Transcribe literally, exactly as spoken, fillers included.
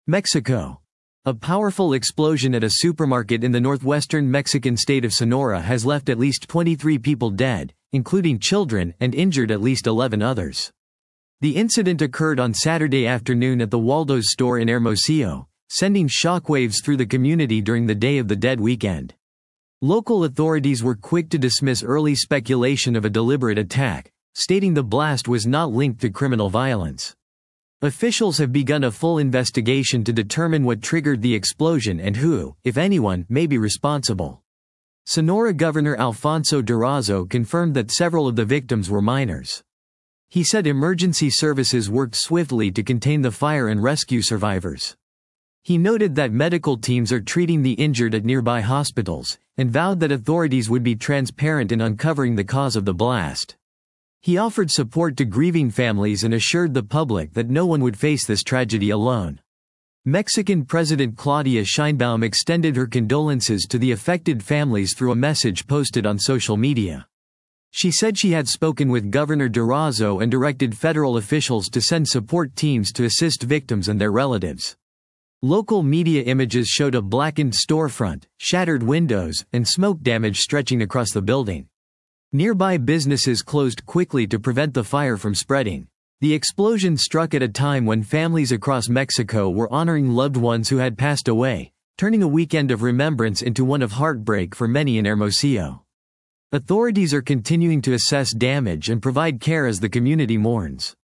Mexico. A powerful explosion at a supermarket in the northwestern Mexican state of Sonora has left at least twenty-three people dead, including children, and injured at least eleven others. The incident occurred on Saturday afternoon at the Waldo's store in Hermosillo, sending shockwaves through the community during the Day of the Dead weekend. Local authorities were quick to dismiss early speculation of a deliberate attack, stating the blast was not linked to criminal violence. Officials have begun a full investigation to determine what triggered the explosion and who, if anyone, may be responsible. Sonora Governor Alfonso Durazo confirmed that several of the victims were minors. He said emergency services worked swiftly to contain the fire and rescue survivors. He noted that medical teams are treating the injured at nearby hospitals, and vowed that authorities would be transparent in uncovering the cause of the blast. He offered support to grieving families and assured the public that no one would face this tragedy alone. Mexican President Claudia Sheinbaum extended her condolences to the affected families through a message posted on social media. She said she had spoken with Governor Durazo and directed federal officials to send support teams to assist victims and their relatives. Local media images showed a blackened storefront, shattered windows, and smoke damage stretching across the building. Nearby businesses closed quickly to prevent the fire from spreading. The explosion struck at a time when families across Mexico were honoring loved ones who had passed away, turning a weekend of remembrance into one of heartbreak for many in Hermosillo. Authorities are continuing to assess damage and provide care as the community mourns.